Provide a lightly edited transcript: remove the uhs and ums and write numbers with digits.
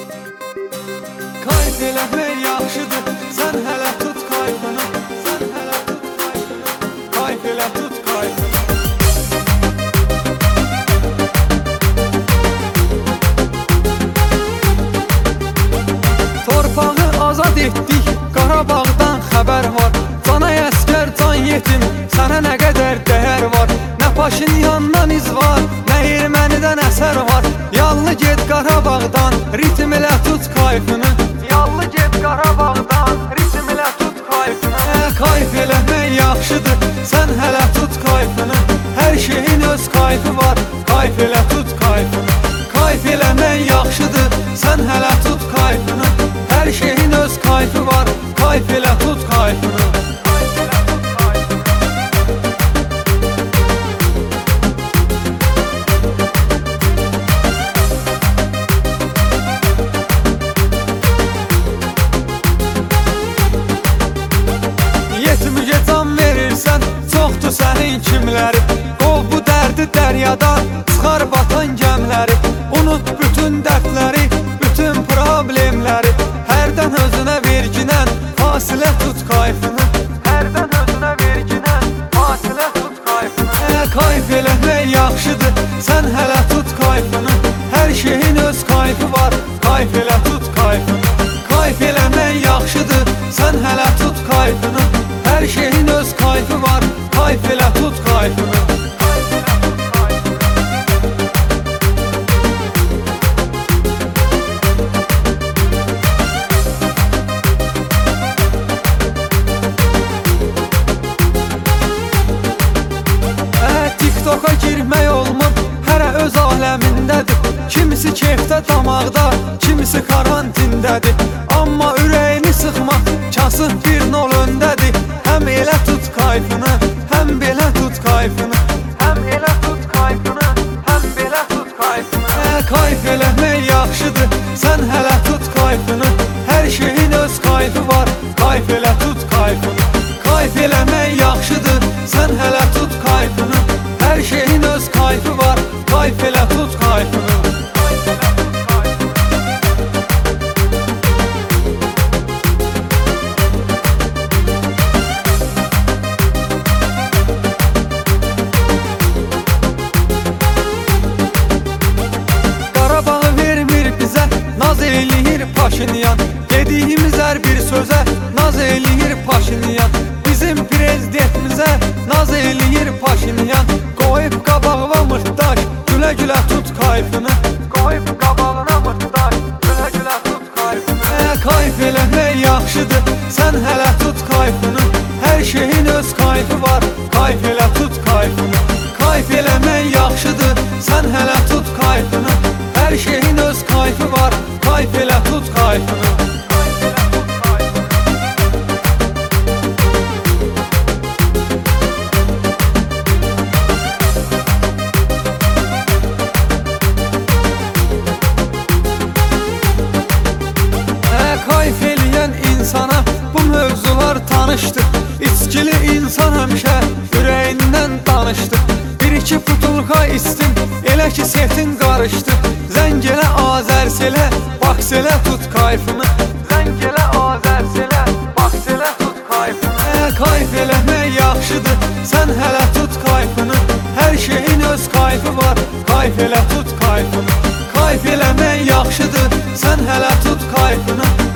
Kayf eləmək yaxşıdır, sən hələ tut kayfını, sən hələ tut kayfını, kayf elə tut kayfını. Torpağı azad etdik, Qarabağdan xəbər var. Cana əskər, can yetim, sənə nə qədər dəyər var. Nə Paşinyandan iz var, nə ermənidən əsər var. Yallı get Qarabağdan, ritm elə tut kayfını. Yallı get Qarabağdan, ritm elə tut kayfını. Kayf eləmək yaxşıdır, sən hələ tut kayfını. Hər şeyin öz kayfı var, kayf elə tut kayfını. Kayf eləmək yaxşıdır, sən hələ tut kayfını. Hər şeyin öz kayfı var, kayf elə tut kayfını. Yetmücə can verirsən, çoxdur sənin kimləri. Qov bu dərdi dəryadan, çıxar batan gəmləri. Unut bütün dərdləri, bütün problemləri. Hərdən özünə verginən, fasilə tut kayfını. Hərdən özünə verginən, fasilə tut kayfını. Kayf eləmək yaxşıdır, sən hələ tut kayfını. Hər şeyin öz kayfı var, kayf elə tut kayfını. Kayf eləmək yaxşıdır, sən hələ tut kayfını. Hər şeyin öz kayfı var, kayf elə tut kayfını. TikToka girmək olmur, hərə öz aləmindədir. Kimisi keyfdə damaqda, kimisi karantindədir. Amma ürəyini sıxmaq, kasıb bir nol öndədir. Həm elə tut kayfını, həm belə tut kayfını. Həm elə tut kayfını, həm belə tut kayfını. Kayf eləmək yaxşıdır, sən hələ tut kayfını. Hər şeyin öz kayfı var, kayf elə tut kayfını. Kayf eləmək yaxşıdır, sən hələ tut kayfını. Hər şeyin öz kayfı var, kayf elə tut kayfını. Qarabağı vermir bizə, naz eləyir Paşinyan. Dediyimiz hər bir sözə, naz eləyir Paşinyan. Bizim prezidentimizə, naz eləyir Paşinyan. Qoyub qabağına mırtdaş, gülə gülə tut kayfını. Qoyub qabağına mırtdaş, gülə gülə tut kayfını. Kayf eləmək yaxşıdır, sən hələ tut kayfını. Hər şeyin öz kayfı var, kayf elə tut kayfını. Kayf eləmək yaxşıdır, sən hələ tut kayfını. Hər şeyin öz kayfı var, kayf elə tut kayfını. Kayf eləyən insana bu mövzular tanışdır. İçkili insan həmişə ürəyindən danışdı. Bir iki putulka istim, elə ki setin qarışdı. Zəng elə Azərselə, baks elə tut kayfını. Zəng elə Azərselə, baks elə tut kayfını. Kayf eləmək yaxşıdır, sən hələ tut kayfını. Hər şeyin öz kayfı var, kayf elə tut kayfını. Kayf eləmək yaxşıdır, sən hələ tut kayfını.